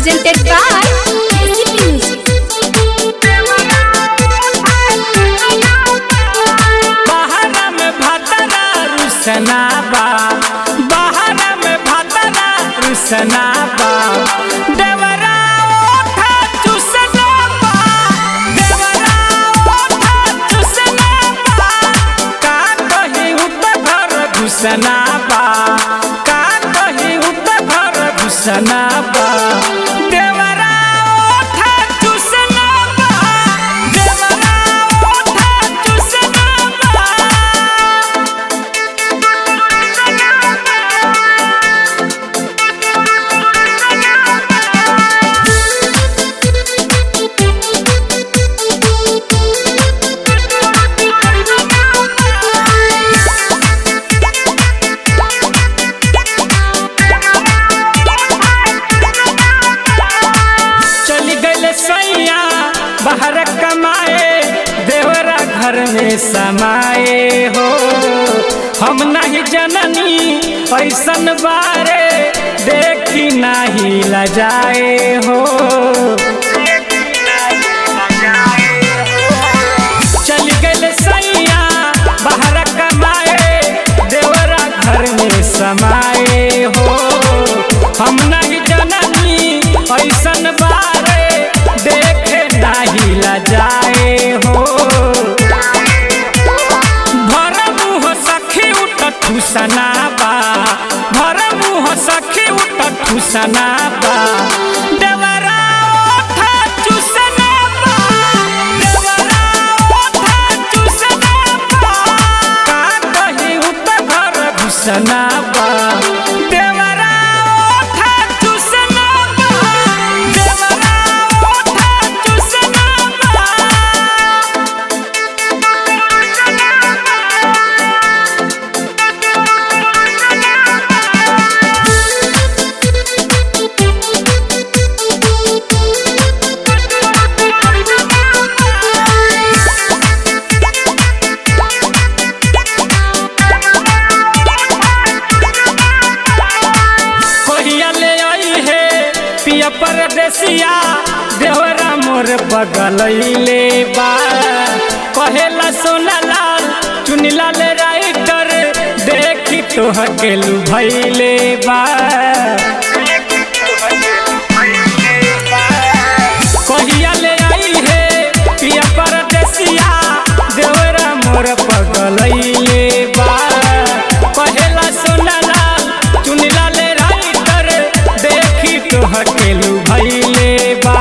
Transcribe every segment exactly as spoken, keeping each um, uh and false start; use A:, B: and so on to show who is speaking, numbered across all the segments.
A: presented by K C P Music.
B: बहारा में भातरा रुसना बा, बहारा में भातरा रुसना बा, देवरा ओठा चुसना बा, देवरा ओठा चुसना बा, का कहीं उठ घर घुसना बा, का कहीं उठ घर घुसना बा, देवरा ओठा चुसना बा, देवरा ओठा चुसना बा। चली गईले सैया बाहर कमाए, देवरा घर में समाए हो, हम नहीं जननी ऐसन बारे, देखी नहीं लजाए हो। चली गईले सैया बाहर कमाए, देवरा घर में समाए हो, हम नहीं जननी ऐसन बारे, देखे नहीं लजाए हो। भर मुँह सखी उठ ठुसना बा, भर मुँह सखी उठ ठुसना बा, देवरा ओठा चुसना बा, देवरा ओठा चुसना बा, का कहीं उठ घर घुसना बा, देवरा ओठा चुसना बा, देवरा ओठा चुसना बा। कोहिया ले आई है पिया परदेसिया, देवरा मोर बगलैले बा, कहेला सोना लाल चुनिला ले राइटर, देखी तोह के लुभैले बा। कोहिया ले आई है पिया परदेसिया, देवरा मोर बगलैले बा, कहेला सोना लाल चुनिला ले राइटर, देखी तोह के लुभैले बा।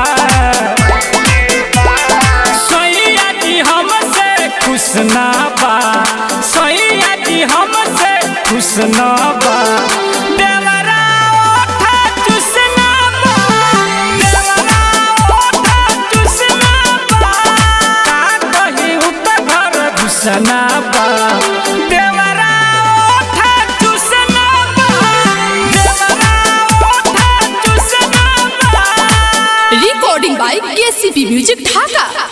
B: सैया जी हमसे खुश ना बा, सैया जी हमसे खुश ना बा, देवरा ओठा चुसना बा, देवरा ओठा चुसना बा, का कहीं उठ घर घुसना बा, देवरा ओठा चुसना बा, देवरा ओठा चुसना बा।
A: Recording by K C P Music Dhaka.